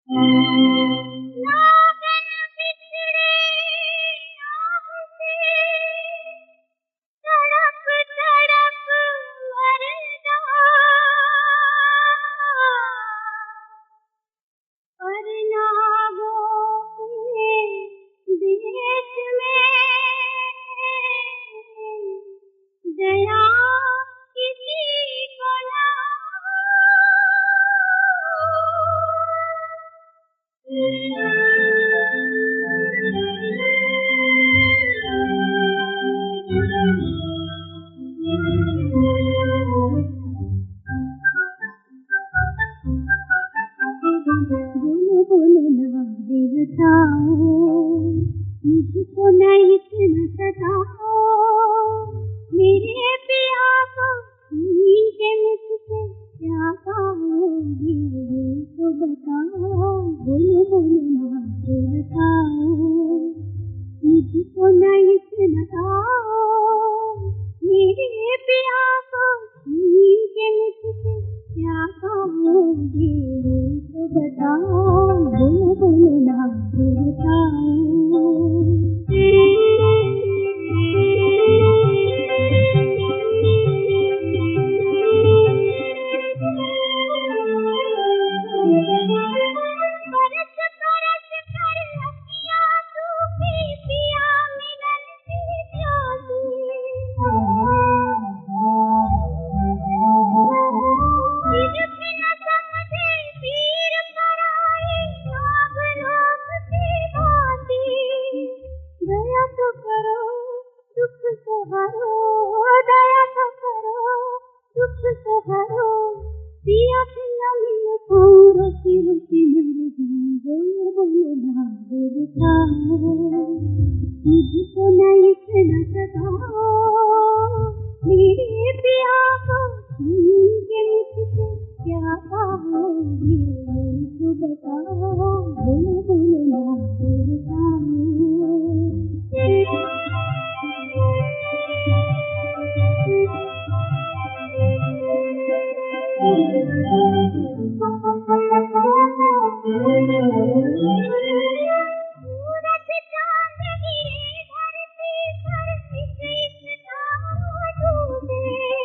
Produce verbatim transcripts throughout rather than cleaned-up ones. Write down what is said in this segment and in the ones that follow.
नागन बिछड़े आपसे तड़प तड़प मरना, पर नागों के देश में दया किसी को ना। बोलो बोलो ना देवताओ, मुझको न इतना सताओ, मेरे पिया को छीन के मुझसे क्या पाओगे तो बताओ। बोलो बोलो ना देवताओ, मुझको न इतना सताओ, मेरे पिया को छीन के मुझसे क्या पाओगे तो बताओ। बोलो बोलो ना देवताओ। बरस बरस कर अखियाँ सूखी पिया मिलन की प्यासी, फिर भी न समझे वीर पराई नागलोक की बाती। दया तो करो दुख को हरो, दया तो करो दुख को हरो, पिया पिया मिल को रोती रोती मर जाऊं। बोलो बोलो ना देवताओ, मुझको न इतना सताओ, मेरे पिया को छीन के मुझसे क्या पाओगे तो बताओ। बोलो बोलो ना देवताओ। सूरज चांद गिरे धरती पर, इस इस तारा डूबे,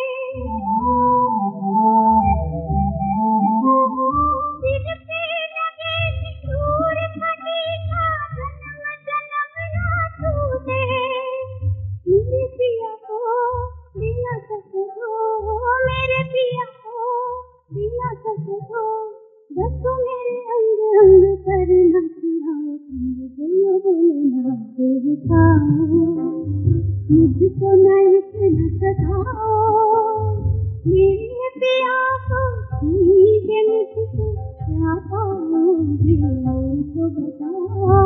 सिर पे लगे सिंदूर फटी का जन्म जन्म ना टूटे। मेरे पिया को बिना सको, मेरे पिया को बिना सको, रखो मेरे अंग अंग पर न खिलाओ संग। बोलो बोलो ना देवताओ, मुझको न इतना सताओ, मेरे पिया को छीन के मुझसे क्या पाओगे तो बताओ।